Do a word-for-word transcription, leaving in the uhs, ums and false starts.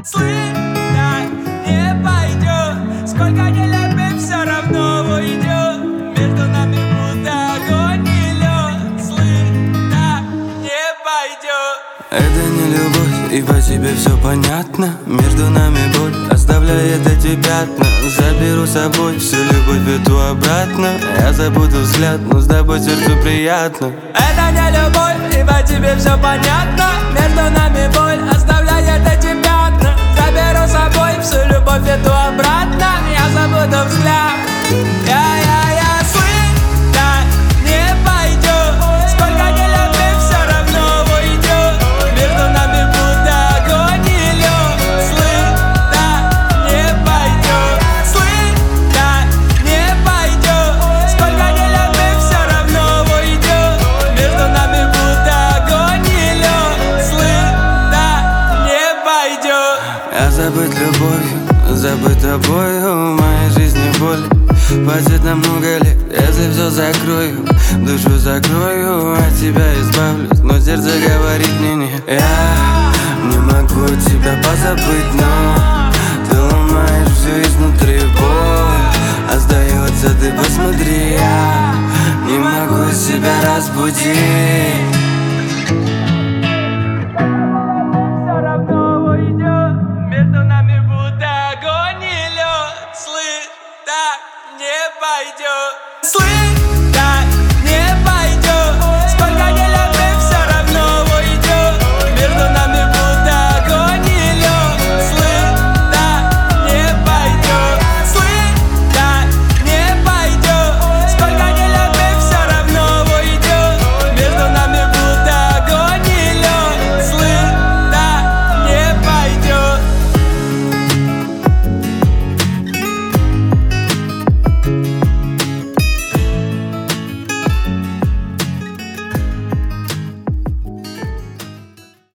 слышь, так не пойдет. Сколько не любим, все равно уйдет. Между нами будто огонь и лед. Слышь, так не пойдет. Это не любовь, и по тебе все понятно. Между нами боль оставляет эти пятна. Заберу с собой всю любовь эту обратно. Я забуду взгляд, но с тобой сердцу приятно. Это не любовь, и по тебе все понятно. Между нами боль оставляет эти пятна. Заберу с собой всю любовь эту обратно. Я забуду взгляд. Я-я-я, слышь, так не пойдет. Сколько не любим, все равно уйдет. Между нами будто огонь и лед. Слышь, так не пойдет. Слышь, так не пойдет. Сколько не любим, все равно уйдет. Между нами будто огонь и лед. Слышь, так не пойдет. Я забыть любовью, забыть тобою. В моей жизни боль хватит на много лет. Если все закрою, душу закрою, от тебя избавлюсь, но сердце говорит мне нет. Я не могу тебя позабыть, но ты ломаешь все изнутри, боль остается, ты посмотри. Я не могу себя разбудить.